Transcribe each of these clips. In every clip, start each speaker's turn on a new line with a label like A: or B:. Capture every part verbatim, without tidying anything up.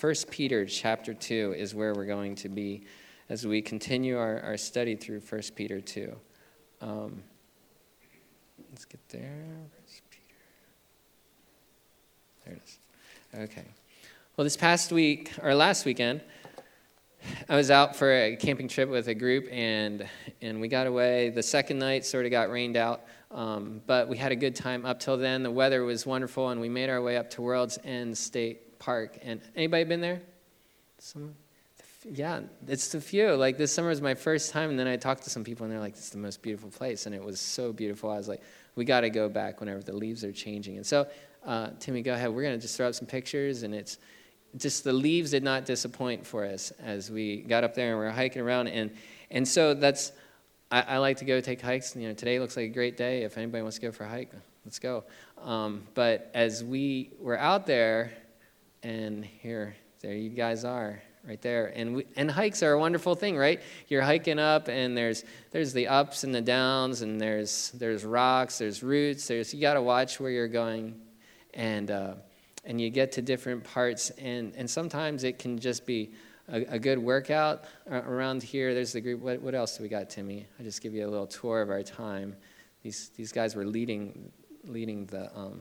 A: First Peter chapter two is where we're going to be as we continue our, our study through First Peter two. Um, let's get there. First Peter. There it is. Okay. Well, this past week, or last weekend, I was out for a camping trip with a group, and and we got away. The second night sort of got rained out, um, but we had a good time up till then. The weather was wonderful, and we made our way up to World's End State Park. And anybody been there? Someone? Yeah, it's the few. Like, this summer was my first time, and then I talked to some people, and they're like, "This is the most beautiful place," and it was so beautiful. I was like, we got to go back whenever the leaves are changing. And so, uh, Timmy, go ahead. We're going to just throw up some pictures, and it's just the leaves did not disappoint for us as we got up there and we were hiking around. And and so that's, I, I like to go take hikes. You know, today looks like a great day. If anybody wants to go for a hike, let's go. Um, but as we were out there, and here, there you guys are, right there. And we, and hikes are a wonderful thing, right? You're hiking up, and there's there's the ups and the downs, and there's there's rocks, there's roots, there's you got to watch where you're going, and uh, and you get to different parts, and, and sometimes it can just be a, a good workout. Around here, there's the group. What, what else do we got, Timmy? I'll just give you a little tour of our time. These these guys were leading leading the um,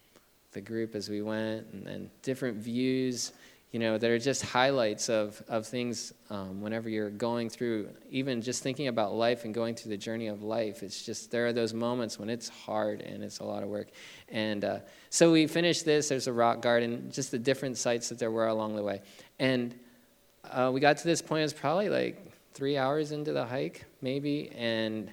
A: the group as we went, and then different views, you know, that are just highlights of, of things um, whenever you're going through, even just thinking about life and going through the journey of life. It's just, there are those moments when it's hard and it's a lot of work. And uh, so we finished this. There's a rock garden, just the different sites that there were along the way. And uh, we got to this point, it was probably like three hours into the hike, maybe, and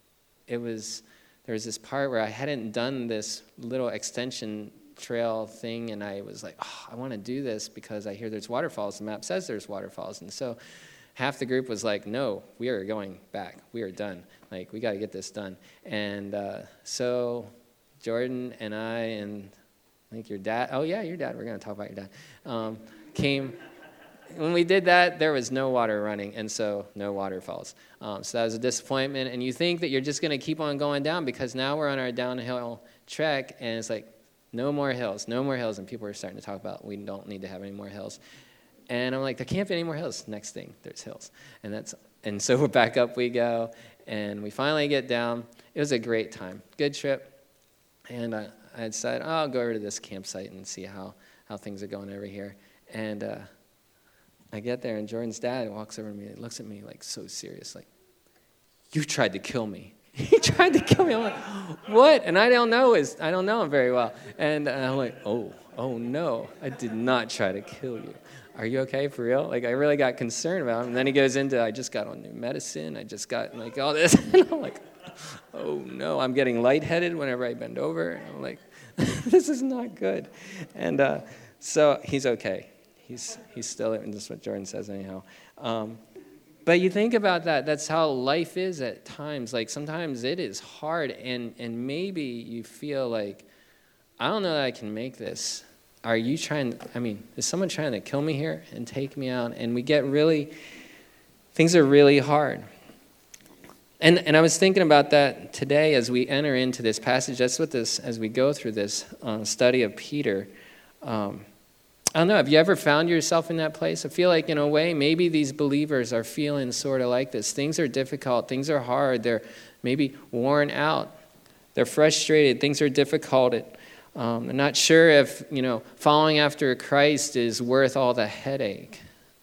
A: it was, there was this part where I hadn't done this little extension trail thing, and I was like, oh, I want to do this because I hear there's waterfalls. The map says there's waterfalls. And so half the group was like, no, we are going back. We are done. Like, we got to get this done. And uh, so Jordan and I and I think your dad, oh yeah, your dad, we're going to talk about your dad, um, came. When we did that, there was no water running, and so no waterfalls. Um, so that was a disappointment. And you think that you're just going to keep on going down because now we're on our downhill trek, and it's like, no more hills, no more hills. And people are starting to talk about we don't need to have any more hills. And I'm like, there can't be any more hills. Next thing, there's hills. And that's and so we're back up we go. And we finally get down. It was a great time. Good trip. And I, I decided, oh, I'll go over to this campsite and see how, how things are going over here. And uh, I get there, and Jordan's dad walks over to me and looks at me like so serious, like, you tried to kill me. He tried to kill me. I'm like, what? And I don't know his, I don't know him very well. And I'm like, oh, oh no, I did not try to kill you. Are you okay for real? Like, I really got concerned about him. And then he goes into, I just got on new medicine. I just got like all this. And I'm like, oh no, I'm getting lightheaded whenever I bend over. And I'm like, this is not good. And uh, so he's okay. He's he's still, and this is what Jordan says anyhow. Um, But you think about that, that's how life is at times. Like, sometimes it is hard, and, and maybe you feel like, I don't know that I can make this. Are you trying, I mean, is someone trying to kill me here and take me out? And we get really, things are really hard. And and I was thinking about that today as we enter into this passage. That's what this, as we go through this uh, study of Peter, um, I don't know, have you ever found yourself in that place? I feel like, in a way, maybe these believers are feeling sort of like this. Things are difficult. Things are hard. They're maybe worn out. They're frustrated. Things are difficult. Um, they're not sure if, you know, following after Christ is worth all the headache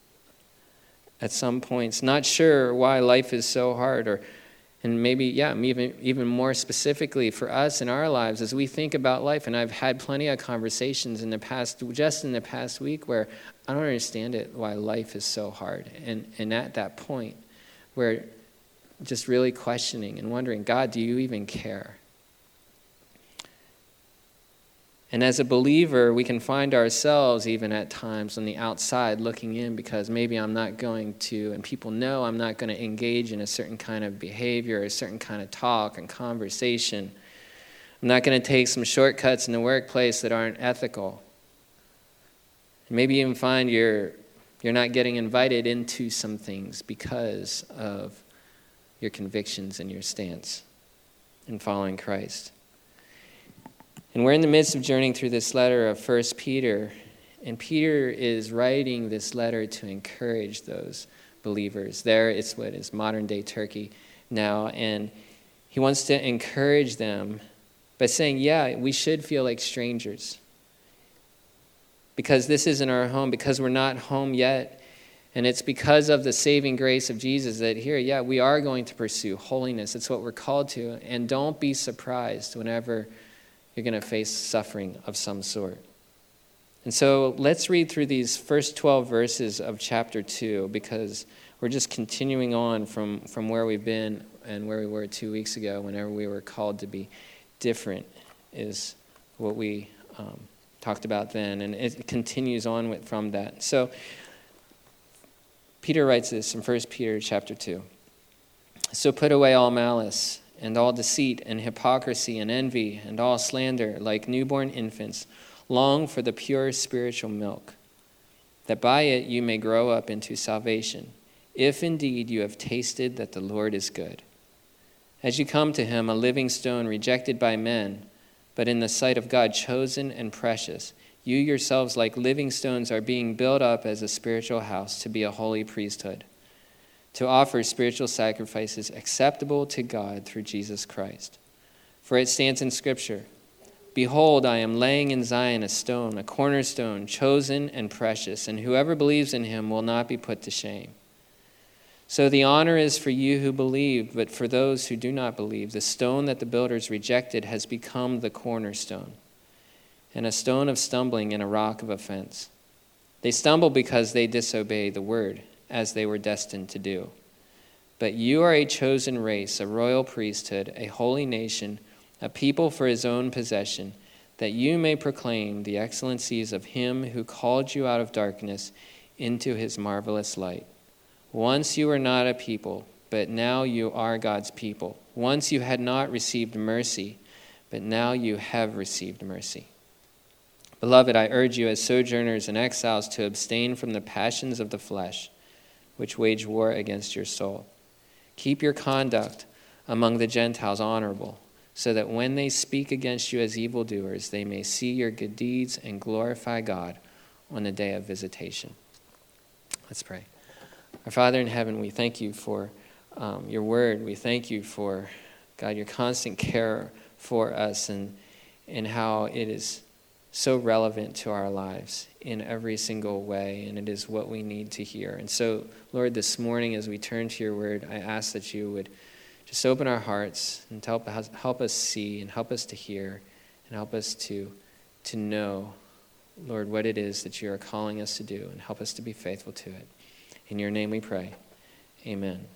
A: at some points. Not sure why life is so hard, or and maybe, yeah, even, even more specifically for us in our lives as we think about life. And I've had plenty of conversations in the past, just in the past week, where I don't understand it, why life is so hard. And, and at that point, where just really questioning and wondering, God, do you even care? And as a believer, we can find ourselves even at times on the outside looking in, because maybe I'm not going to, and people know I'm not going to engage in a certain kind of behavior, a certain kind of talk and conversation. I'm not going to take some shortcuts in the workplace that aren't ethical. Maybe even find you're, you're not getting invited into some things because of your convictions and your stance in following Christ. And we're in the midst of journeying through this letter of First Peter, And Peter is writing this letter to encourage those believers. There, it's what is modern-day Turkey now, and he wants to encourage them by saying, yeah, we should feel like strangers because this isn't our home, because we're not home yet. And it's because of the saving grace of Jesus that here, yeah, we are going to pursue holiness. It's what we're called to. And don't be surprised whenever you're going to face suffering of some sort. And so let's read through these first twelve verses of chapter two, because we're just continuing on from, from where we've been and where we were two weeks ago whenever we were called to be different is what we um, talked about then. And it continues on with, from that. So Peter writes this in First Peter chapter two. So put away all malice and all deceit and hypocrisy and envy and all slander, like newborn infants. Long for the pure spiritual milk, that by it you may grow up into salvation, if indeed you have tasted that the Lord is good. As you come to him, a living stone rejected by men, but in the sight of God chosen and precious, you yourselves like living stones are being built up as a spiritual house to be a holy priesthood, to offer spiritual sacrifices acceptable to God through Jesus Christ. For it stands in Scripture, behold, I am laying in Zion a stone, a cornerstone, chosen and precious, and whoever believes in him will not be put to shame. So the honor is for you who believe, but for those who do not believe, the stone that the builders rejected has become the cornerstone, and a stone of stumbling and a rock of offense. They stumble because they disobey the word, as they were destined to do. But you are a chosen race, a royal priesthood, a holy nation, a people for his own possession, that you may proclaim the excellencies of him who called you out of darkness into his marvelous light. Once you were not a people, but now you are God's people. Once you had not received mercy, but now you have received mercy. Beloved, I urge you as sojourners and exiles to abstain from the passions of the flesh, which wage war against your soul. Keep your conduct among the Gentiles honorable, so that when they speak against you as evildoers, they may see your good deeds and glorify God on the day of visitation. Let's pray. Our Father in heaven, we thank you for um, your word. We thank you for, God, your constant care for us and, and how it is so relevant to our lives in every single way, and it is what we need to hear. And so, Lord, this morning as we turn to your word, I ask that you would just open our hearts and help us, help us see and help us to hear and help us to, to know, Lord, what it is that you are calling us to do, and help us to be faithful to it. In your name we pray. Amen.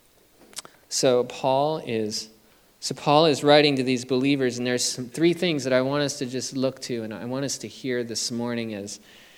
A: So Paul is so Paul is writing to these believers, and there's some, three things that I want us to just look to, and I want us to hear this morning as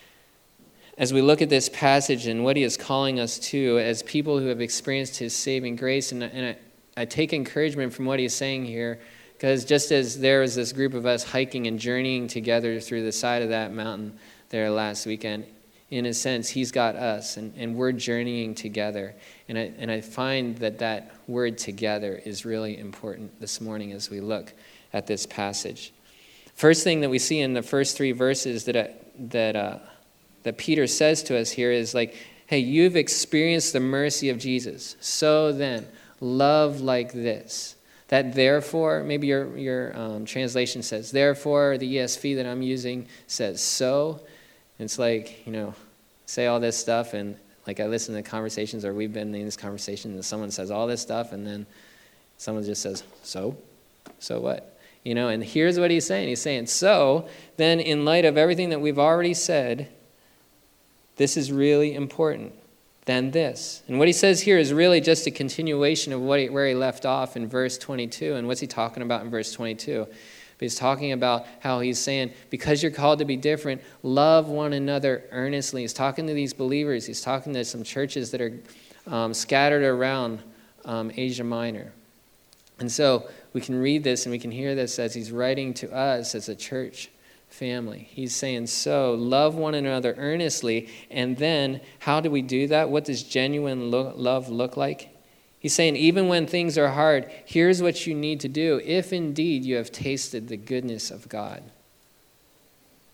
A: as we look at this passage and what he is calling us to as people who have experienced his saving grace. And, and I, I take encouragement from what he's saying here, because just as there was this group of us hiking and journeying together through the side of that mountain there last weekend, in a sense, he's got us, and, and we're journeying together. And I, and I find that that word together is really important this morning as we look at this passage. First thing that we see in the first three verses that, I, that, uh, that Peter says to us here is like, hey, you've experienced the mercy of Jesus. So then, love like this. That therefore, maybe your, your um, translation says, therefore, the E S V that I'm using says so. It's like, you know, say all this stuff, and like I listen to conversations, or we've been in this conversation, and someone says all this stuff, and then someone just says, so? So what? You know, and here's what he's saying. He's saying, so then in light of everything that we've already said, this is really important. Then this. And what he says here is really just a continuation of what he, where he left off in verse twenty-two. And what's he talking about in verse twenty-two? But he's talking about how he's saying, because you're called to be different, love one another earnestly. He's talking to these believers. He's talking to some churches that are um, scattered around um, Asia Minor. And so we can read this and we can hear this as he's writing to us as a church family. He's saying, so love one another earnestly. And then how do we do that? What does genuine lo- love look like? He's saying, even when things are hard, here's what you need to do if indeed you have tasted the goodness of God.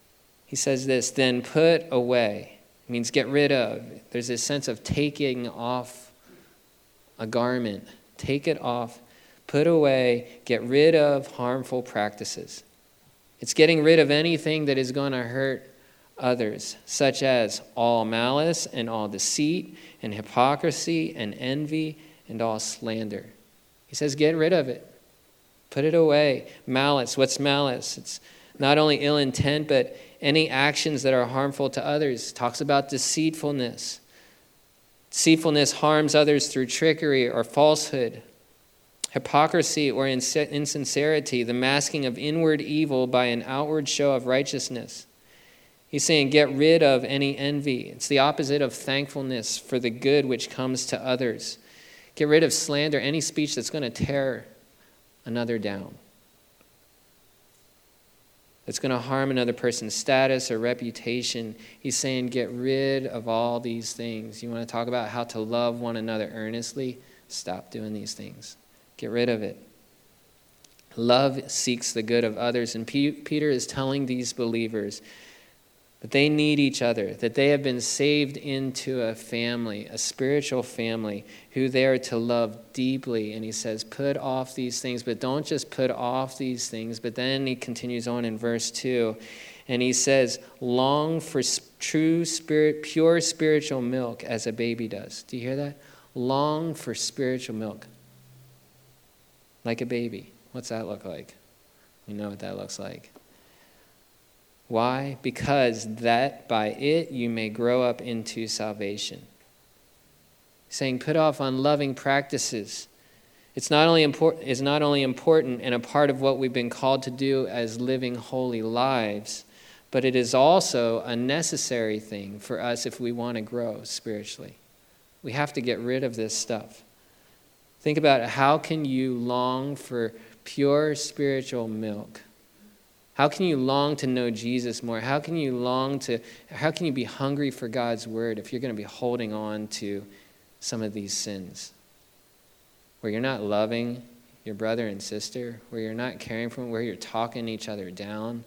A: He says this, then put away. It means get rid of. There's this sense of taking off a garment. Take it off. Put away. Get rid of harmful practices. It's getting rid of anything that is going to hurt others, such as all malice and all deceit and hypocrisy and envy and all slander. He says, get rid of it. Put it away. Malice. What's malice? It's not only ill intent, but any actions that are harmful to others. It talks about deceitfulness. Deceitfulness harms others through trickery or falsehood. Hypocrisy or insincerity, the masking of inward evil by an outward show of righteousness. He's saying get rid of any envy. It's the opposite of thankfulness for the good which comes to others. Get rid of slander, any speech that's going to tear another down. That's going to harm another person's status or reputation. He's saying get rid of all these things. You want to talk about how to love one another earnestly? Stop doing these things. Get rid of it. Love seeks the good of others. And P- Peter is telling these believers that they need each other, that they have been saved into a family, a spiritual family, who they are to love deeply. And he says, put off these things, but don't just put off these things. But then he continues on in verse two, and he says, long for true spirit, pure spiritual milk as a baby does. Do you hear that? Long for spiritual milk. Like a baby. What's that look like? We know what that looks like. Why? Because that by it you may grow up into salvation. Saying put off unloving practices. It's not only important, it's not only important and a part of what we've been called to do as living holy lives, but it is also a necessary thing for us if we want to grow spiritually. We have to get rid of this stuff. Think about it. How can you long for pure spiritual milk? How can you long to know Jesus more? How can you long to, how can you be hungry for God's word if you're going to be holding on to some of these sins? Where you're not loving your brother and sister, where you're not caring for them, where you're talking each other down,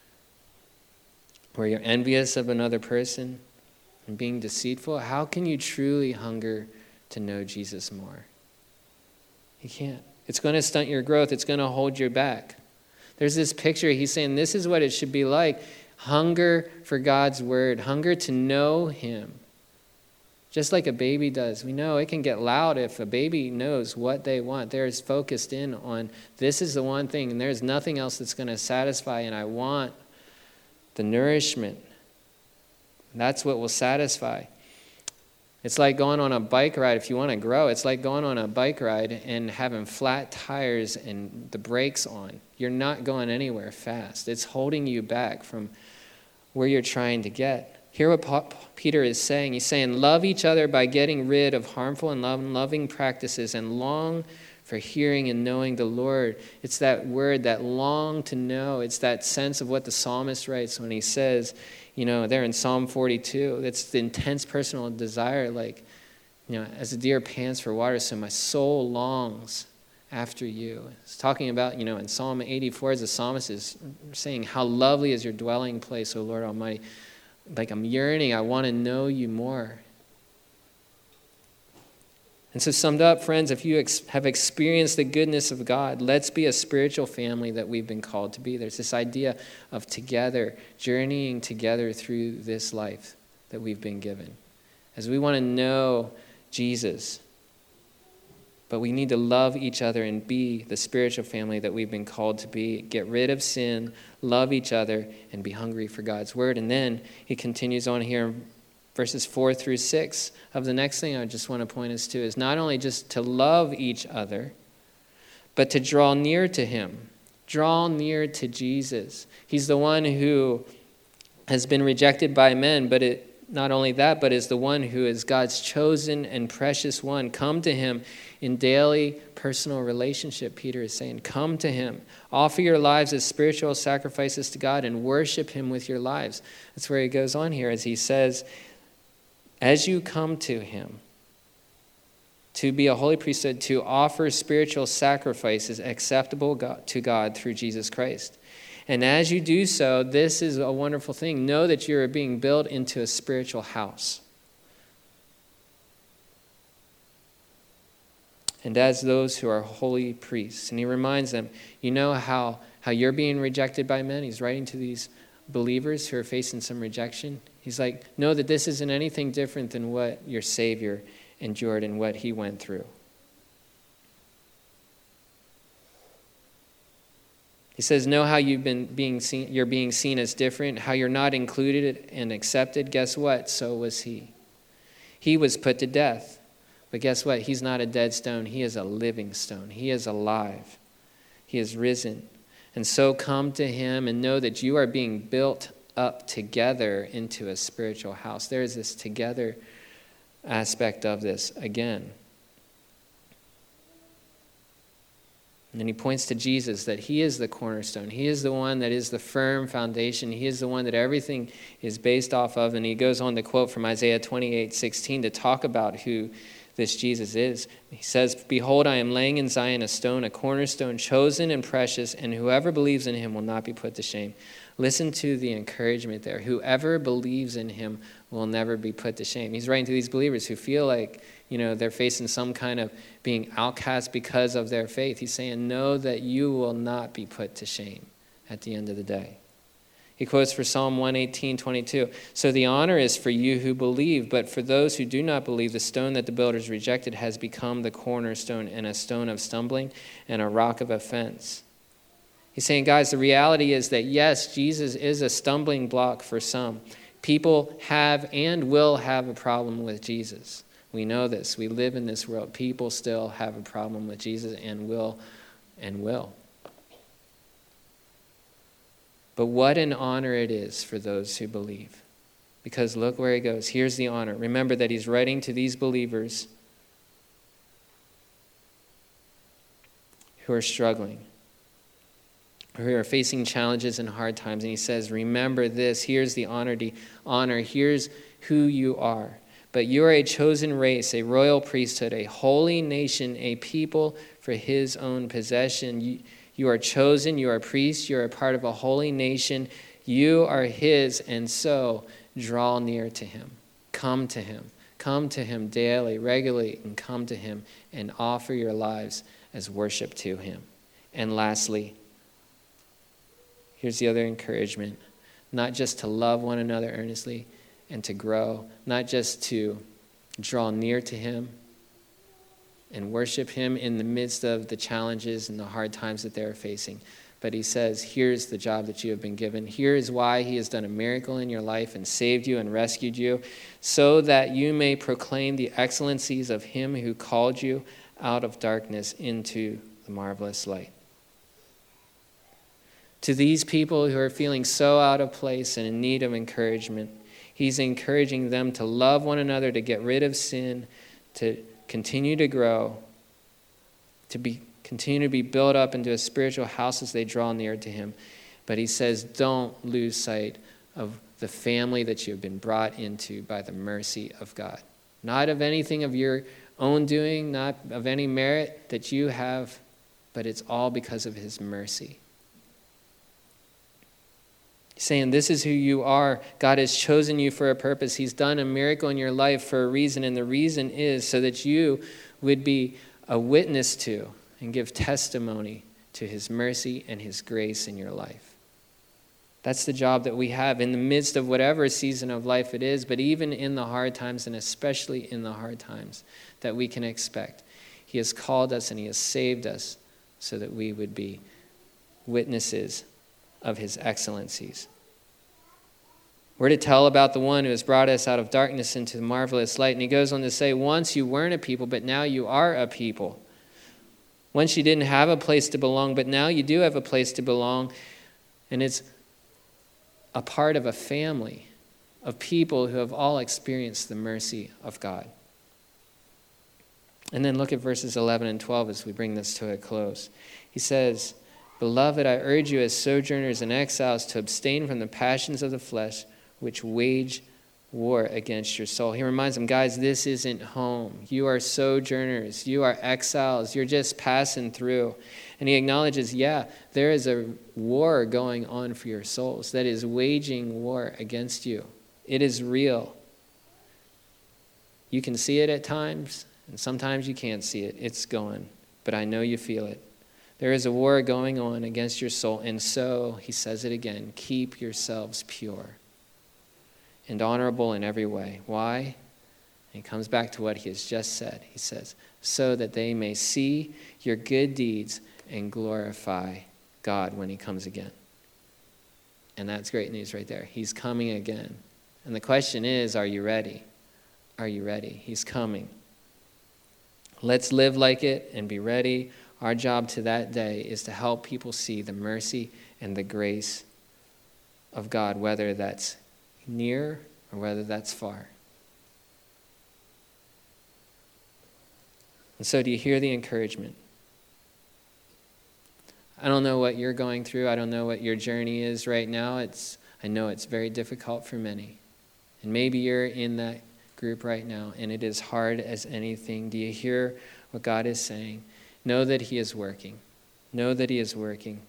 A: where you're envious of another person and being deceitful. How can you truly hunger to know Jesus more? You can't. It's going to stunt your growth. It's going to hold you back. There's this picture. He's saying this is what it should be like. Hunger for God's word. Hunger to know him. Just like a baby does. We know it can get loud if a baby knows what they want. They're focused in on this is the one thing and there's nothing else that's going to satisfy, and I want the nourishment. That's what will satisfy. It's like going on a bike ride. If you want to grow, it's like going on a bike ride and having flat tires and the brakes on. You're not going anywhere fast. It's holding you back from where you're trying to get. Hear what Peter is saying. He's saying, love each other by getting rid of harmful and unloving practices and long for hearing and knowing the Lord. It's that word, that long to know. It's that sense of what the psalmist writes when he says, you know, there in Psalm forty-two, it's the intense personal desire, like, you know, as a deer pants for water, so my soul longs after you. It's talking about, you know, in Psalm eighty-four, as the psalmist is saying, how lovely is your dwelling place, O Lord Almighty. Like I'm yearning, I want to know you more. And so summed up, friends, if you ex- have experienced the goodness of God, let's be a spiritual family that we've been called to be. There's this idea of together, journeying together through this life that we've been given. As we want to know Jesus, but we need to love each other and be the spiritual family that we've been called to be. Get rid of sin, love each other, and be hungry for God's word. And then he continues on here verses four through six of the next thing I just want to point us to is not only just to love each other, but to draw near to him. Draw near to Jesus. He's the one who has been rejected by men, but it, not only that, but is the one who is God's chosen and precious one. Come to him in daily personal relationship, Peter is saying. Come to him. Offer your lives as spiritual sacrifices to God and worship him with your lives. That's where he goes on here as he says, as you come to him, to be a holy priesthood, to offer spiritual sacrifices acceptable to God through Jesus Christ. And as you do so, this is a wonderful thing. Know that you are being built into a spiritual house. And as those who are holy priests. And he reminds them, you know how, how you're being rejected by men? He's writing to these believers who are facing some rejection. He's like, know that this isn't anything different than what your Savior endured and what he went through. He says, know how you've been being seen, you're being seen as different, how you're not included and accepted. Guess what? So was he. He was put to death. But guess what? He's not a dead stone. He is a living stone. He is alive. He is risen. And so come to him and know that you are being built up together into a spiritual house. There is this together aspect of this again. And then he points to Jesus, that he is the cornerstone. He is the one that is the firm foundation. He is the one that everything is based off of. And he goes on to quote from Isaiah twenty-eight sixteen to talk about who this Jesus is. He says, behold, I am laying in Zion a stone, a cornerstone, chosen and precious, and whoever believes in him will not be put to shame. Listen to the encouragement there. Whoever believes in him will never be put to shame. He's writing to these believers who feel like, you know, they're facing some kind of being outcast because of their faith. He's saying, know that you will not be put to shame at the end of the day. He quotes for Psalm one eighteen, twenty-two. So the honor is for you who believe, but for those who do not believe, the stone that the builders rejected has become the cornerstone and a stone of stumbling and a rock of offense. He's saying, guys, the reality is that yes, Jesus is a stumbling block for some. People have and will have a problem with Jesus. We know this. We live in this world. People still have a problem with Jesus and will and will. But what an honor it is for those who believe. Because look where he goes. Here's the honor. Remember that he's writing to these believers who are struggling, who are facing challenges and hard times. And he says, remember this. Here's the honor. honor. Here's who you are. But you are a chosen race, a royal priesthood, a holy nation, a people for his own possession. You, You are chosen, you are priests, you are a part of a holy nation. You are his, and so draw near to him. Come to him. Come to him daily, regularly, and come to him and offer your lives as worship to him. And lastly, here's the other encouragement. Not just to love one another earnestly and to grow, not just to draw near to him and worship him in the midst of the challenges and the hard times that they're facing. But he says, here's the job that you have been given. Here is why he has done a miracle in your life and saved you and rescued you, so that you may proclaim the excellencies of him who called you out of darkness into the marvelous light. To these people who are feeling so out of place and in need of encouragement, he's encouraging them to love one another, to get rid of sin, to continue to grow, to be continue to be built up into a spiritual house as they draw near to him. But he says, don't lose sight of the family that you have been brought into by the mercy of God. Not of anything of your own doing, not of any merit that you have, but it's all because of his mercy. He's saying, this is who you are. God has chosen you for a purpose. He's done a miracle in your life for a reason, and the reason is so that you would be a witness to and give testimony to his mercy and his grace in your life. That's the job that we have in the midst of whatever season of life it is, but even in the hard times, and especially in the hard times that we can expect. He has called us and he has saved us so that we would be witnesses of his excellencies. We're to tell about the one who has brought us out of darkness into the marvelous light. And he goes on to say, once you weren't a people, but now you are a people. Once you didn't have a place to belong, but now you do have a place to belong. And it's a part of a family of people who have all experienced the mercy of God. And then look at verses eleven and twelve as we bring this to a close. He says, beloved, I urge you as sojourners and exiles to abstain from the passions of the flesh which wage war against your soul. He reminds them, guys, this isn't home. You are sojourners. You are exiles. You're just passing through. And he acknowledges, yeah, there is a war going on for your souls that is waging war against you. It is real. You can see it at times, and sometimes you can't see it. It's going, but I know you feel it. There is a war going on against your soul, and so, he says it again, keep yourselves pure and honorable in every way. Why? And he comes back to what he has just said. He says, so that they may see your good deeds and glorify God when he comes again. And that's great news right there. He's coming again. And the question is, are you ready? Are you ready? He's coming. Let's live like it and be ready. Our job to that day is to help people see the mercy and the grace of God, whether that's near or whether that's far. And so do you hear the encouragement? I don't know what you're going through. I don't know what your journey is right now. It's I know it's very difficult for many. And maybe you're in that group right now, and it is hard as anything. Do you hear what God is saying? Know that he is working. Know that he is working.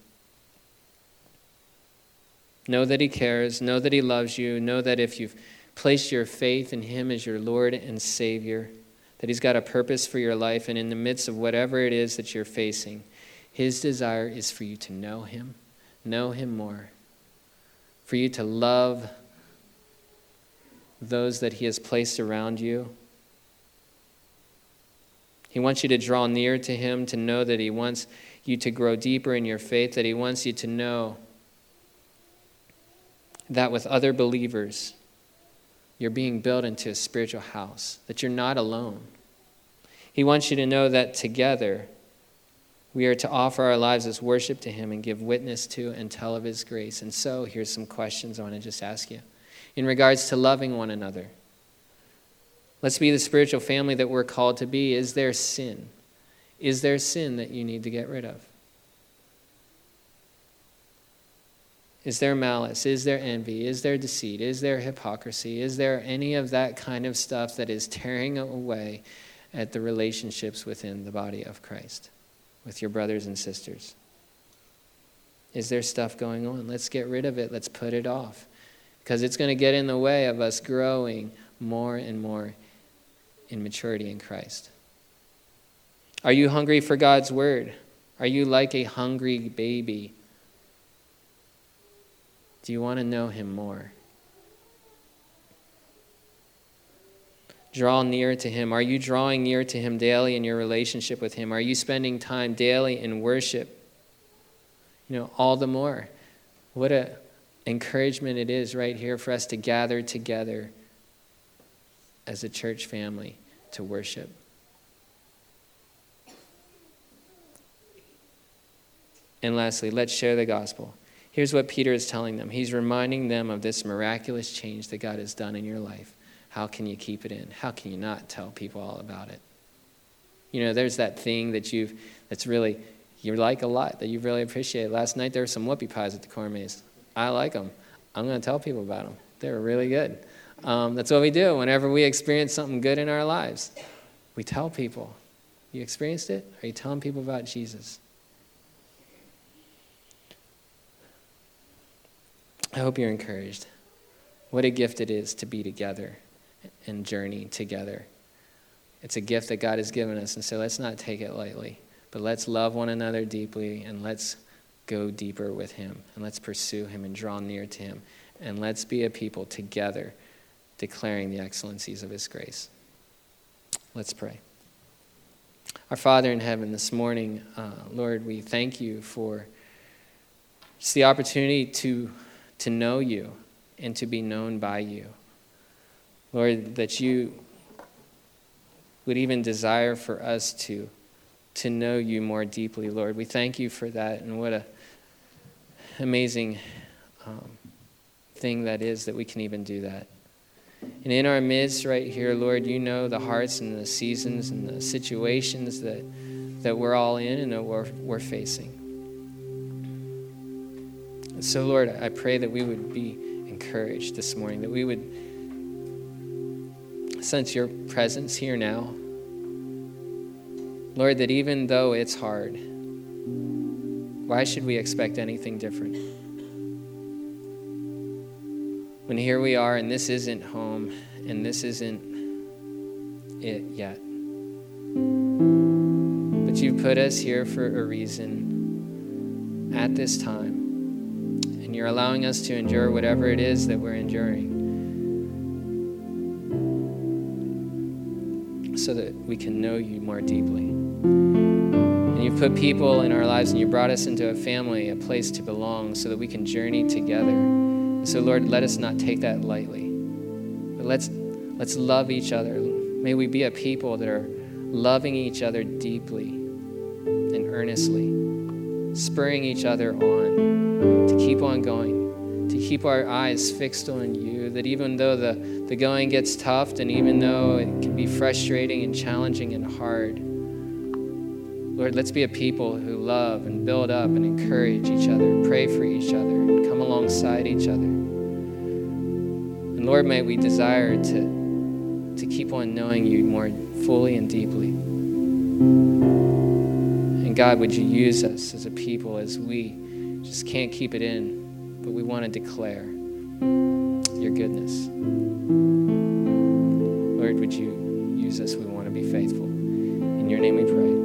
A: Know that he cares. Know that he loves you. Know that if you've placed your faith in him as your Lord and Savior, that he's got a purpose for your life, and in the midst of whatever it is that you're facing, his desire is for you to know him, know him more, for you to love those that he has placed around you. He wants you to draw near to him, to know that he wants you to grow deeper in your faith, that he wants you to know that with other believers, you're being built into a spiritual house, that you're not alone. He wants you to know that together we are to offer our lives as worship to him and give witness to and tell of his grace. And so here's some questions I want to just ask you. In regards to loving one another, let's be the spiritual family that we're called to be. Is there sin? Is there sin that you need to get rid of? Is there malice? Is there envy? Is there deceit? Is there hypocrisy? Is there any of that kind of stuff that is tearing away at the relationships within the body of Christ, with your brothers and sisters? Is there stuff going on? Let's get rid of it. Let's put it off. Because it's going to get in the way of us growing more and more in maturity in Christ. Are you hungry for God's word? Are you like a hungry baby? Do you want to know him more? Draw near to him. Are you drawing near to him daily in your relationship with him? Are you spending time daily in worship? You know, all the more. What a encouragement it is right here for us to gather together as a church family to worship. And lastly, let's share the gospel. Here's what Peter is telling them. He's reminding them of this miraculous change that God has done in your life. How can you keep it in? How can you not tell people all about it? You know, there's that thing that you've that's really you like a lot, that you really appreciate. Last night there were some whoopie pies at the corn maze. I like them. I'm going to tell people about them. They were really good. Um, that's what we do whenever we experience something good in our lives. We tell people. You experienced it? Are you telling people about Jesus? I hope you're encouraged. What a gift it is to be together and journey together. It's a gift that God has given us, and so let's not take it lightly, but let's love one another deeply, and let's go deeper with him, and let's pursue him and draw near to him, and let's be a people together declaring the excellencies of his grace. Let's pray. Our Father in heaven, this morning, uh, Lord, we thank you for just the opportunity to, to know you and to be known by you. Lord, that you would even desire for us to, to know you more deeply, Lord. We thank you for that, and what a amazing um, thing that is that we can even do that. And in our midst right here, Lord, you know the hearts and the seasons and the situations that, that we're all in and that we're, we're facing. And so, Lord, I pray that we would be encouraged this morning, that we would sense your presence here now. Lord, that even though it's hard, why should we expect anything different? When here we are and this isn't home and this isn't it yet. But you put us here for a reason at this time. And you're allowing us to endure whatever it is that we're enduring, so that we can know you more deeply. And you've put people in our lives and you brought us into a family, a place to belong, so that we can journey together. And so, Lord, let us not take that lightly. But let's, let's love each other. May we be a people that are loving each other deeply and earnestly, spurring each other on to keep on going, to keep our eyes fixed on you, that even though the, the going gets tough and even though it can be frustrating and challenging and hard, Lord, let's be a people who love and build up and encourage each other, pray for each other, and come alongside each other. And Lord, may we desire to, to keep on knowing you more fully and deeply. And God, would you use us as a people as we just can't keep it in, but we want to declare your goodness. Lord, would you use us? We want to be faithful. In your name we pray.